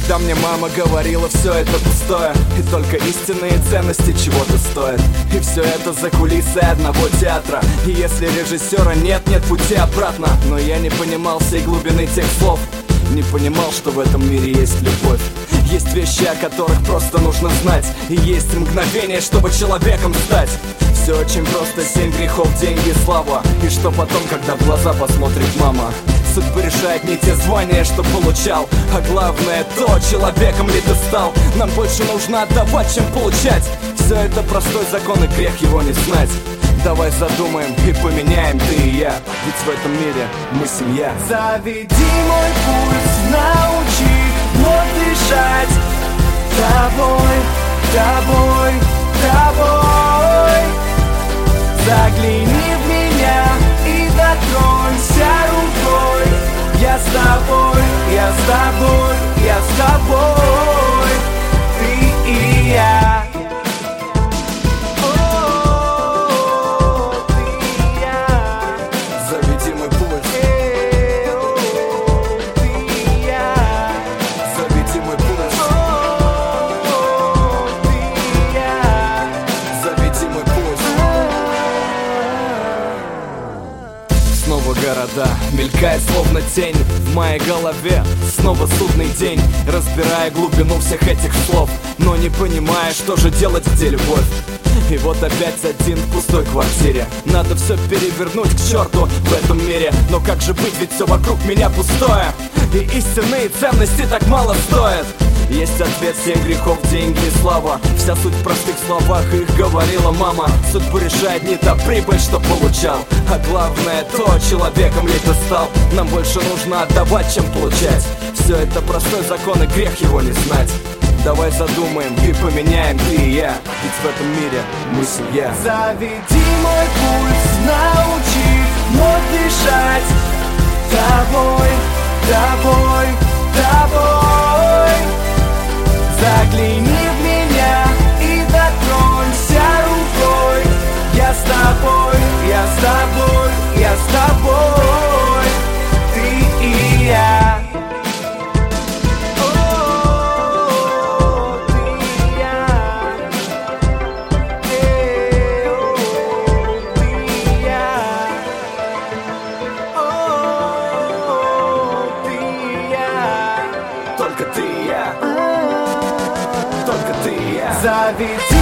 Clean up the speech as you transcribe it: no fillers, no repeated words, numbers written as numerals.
Когда мне мама говорила, все это пустое, и только истинные ценности чего-то стоят. И все это за кулисы одного театра. И если режиссера нет пути обратно. Но я не понимал всей глубины тех слов, не понимал, что в этом мире есть любовь. Есть вещи, о которых просто нужно знать, и есть мгновение, чтобы человеком стать. Все очень просто: 7 грехов, деньги, слава. И что потом, когда в глаза посмотрит мама? Судьба решает не те звания, что получал, а главное то, человеком ли ты стал. Нам больше нужно отдавать, чем получать. Все это простой закон, и грех его не знать. Давай задумаем и поменяем ты и я, ведь в этом мире мы семья. Заведи мой пульс, научи вновь дышать тобой, тобой, тобой. Загляни в меня и дотронься рукой. Я с тобой, я с тобой, я с тобой, ты и я. Заведи мой пульс, заведи мой пульс, заведи мой пульс. Снова города, мелькает словно тень в моей голове. Снова судный день, разбирая глубину всех этих слов, но не понимая, что же делать, где любовь. И вот опять один в пустой квартире. Надо все перевернуть к черту в этом мире. Но как же быть, ведь все вокруг меня пустое, и истинные ценности так мало стоят. Есть ответ: 7 грехов, деньги и слава. Вся суть в простых словах, их говорила мама. Судьбу решает не та прибыль, что получал, а главное то, человеком ли ты стал. Нам больше нужно отдавать, чем получать. Все это простой закон, и грех его не знать. Давай задумаем и поменяем ты и я, ведь в этом мире мы семья. Заведи мой пульс, научи вновь дышать тобой, тобой, тобой. Загляни в меня и дотронься рукой. Я с тобой, я с тобой, я с тобой, ты и я. Только ты и я, только ты и я. Заведи